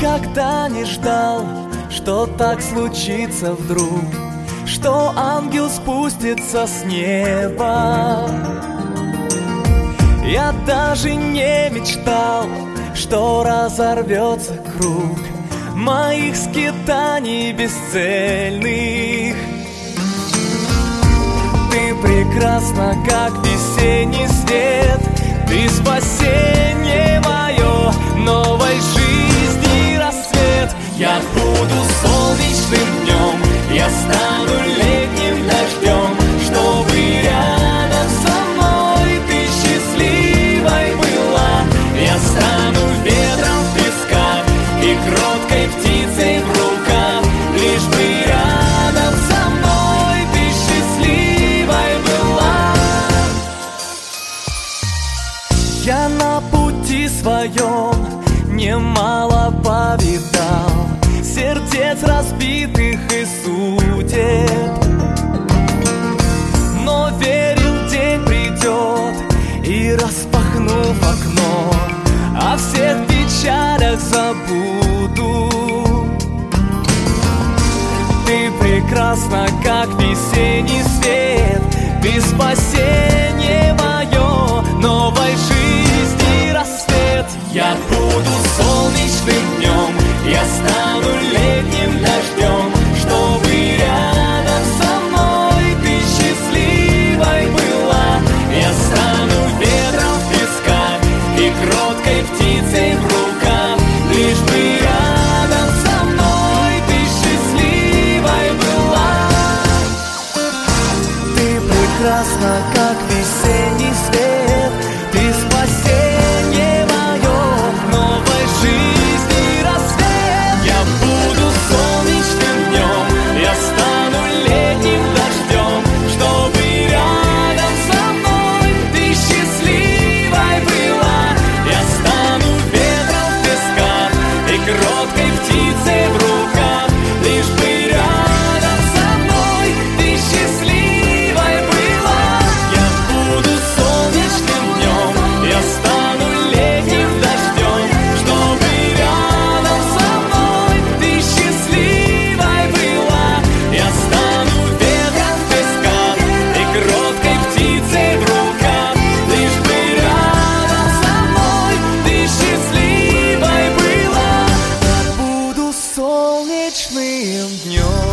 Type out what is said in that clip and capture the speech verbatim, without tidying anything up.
никогда не ждал, что так случится вдруг, что ангел спустится с неба. Я даже не мечтал, что разорвется круг моих скитаний бесцельных. Ты прекрасна, как весенний свет, ты спасение мое, новой жизни рассвет. Я буду солнечным днем, я стану летним дождем, чтобы рядом со мной ты счастливой была. Я стану ветром в песках и кроткой птицей в руках, лишь бы рядом со мной ты счастливой была. Я на пути своем немало повидал сердец разбитых и судеб, но верил, день придет, и распахнув окно, о всех печалях забуду. Ты прекрасна, как весенний свет, ты спасение мое, новой жизни рассвет. Я буду солнечным днем, я стану летним дождем, чтобы рядом со мной ты счастливой была. Я стану ветром в песках и кроткой птицей в руках, лишь бы рядом со мной ты счастливой была. Ты прекрасна, как весенний свет, ты спасение мое, новой жизни рассвет. Я буду солнечным днем, я стану летним дождем, чтобы рядом со мной ты счастливой была. Я стану ветром в песках и кроткой птицей в руках, лишь бы рядом со мной ты счастливой была. Я буду солнечным днем, я стану летним дождем, чтобы рядом со мной ты счастливой была. Я стану ветром в песках и кроткой птицей в руках, лишь бы рядом со мной ты счастливой была. Я буду солнечным днем.